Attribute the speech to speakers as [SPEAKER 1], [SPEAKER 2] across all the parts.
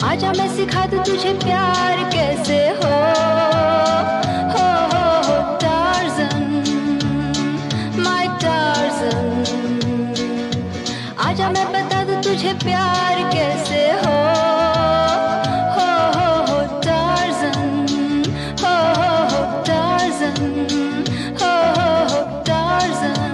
[SPEAKER 1] आजा मैं सिखा दूं तुझे प्यार कैसे हो टार्ज़न, माय टार्ज़न। आजा मैं बता दूं तुझे प्यार कैसे हो टार्ज़न, टार्ज़न, टार्ज़न।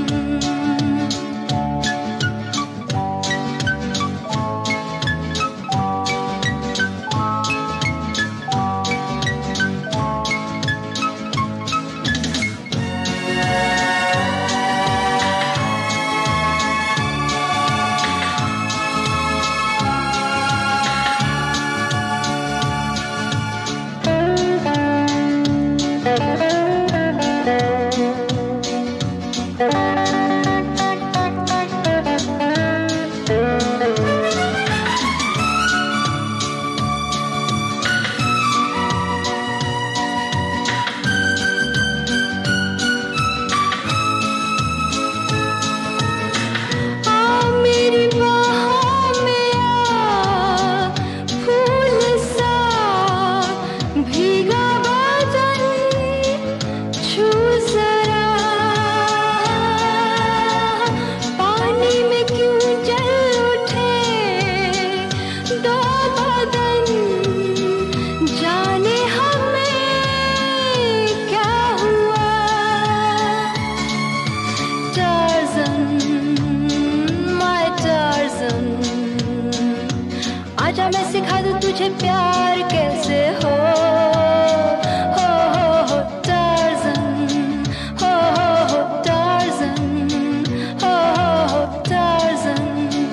[SPEAKER 1] आजा मैं सिखा दूं तुझे प्यार कैसे हो टार्ज़न, टार्ज़न, टार्ज़न।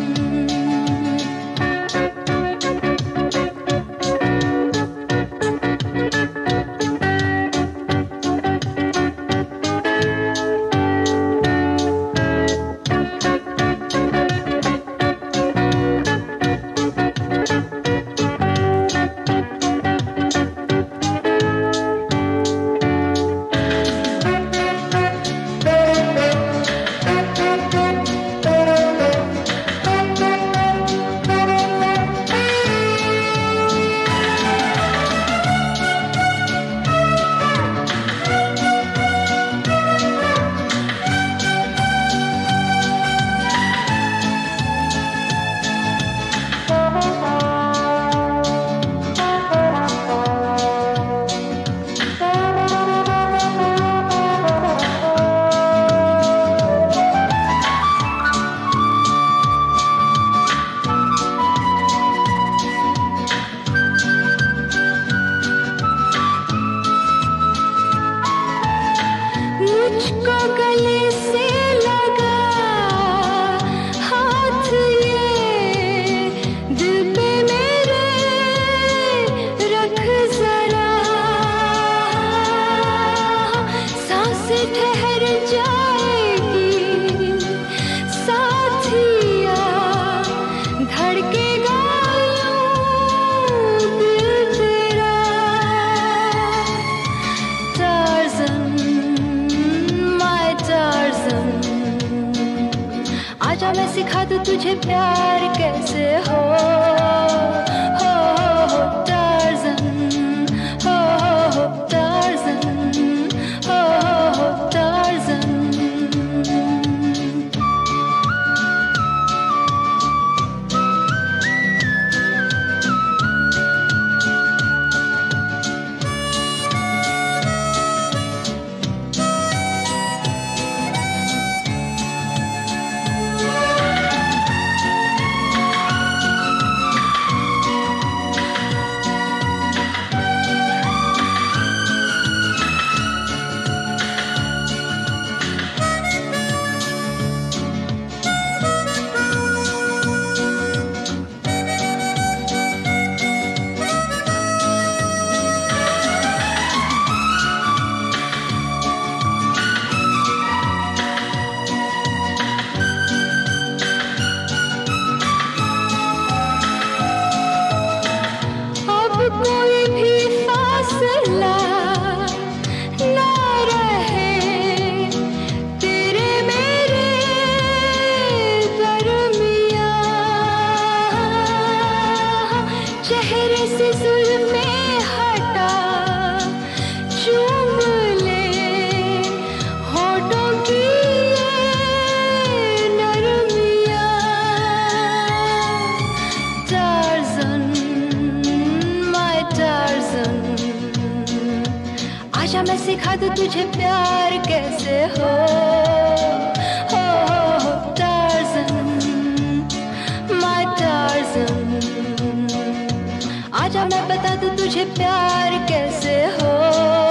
[SPEAKER 1] मुझको गले से लगा हाथ ये दिल पे मेरे रख जरा, सांसें ठहर जाएगी साथिया, धड़केगा यूं दिल तेरा टार्ज़न, आजा मैं सिखा दूं तुझे प्यार कैसे हो टार्ज़न, टार्ज़न, टार्ज़न। तेरे से जुल्फ़ें हटा, चूम ले होठों की ये नरमियाँ। टार्ज़न, माय टार्ज़न, आजा मैं सिखा दूँ तुझे प्यार कैसे हो। टार्ज़न, माय टार्ज़न, आजा मैं बता दूँ तुझे प्यार कैसे हो।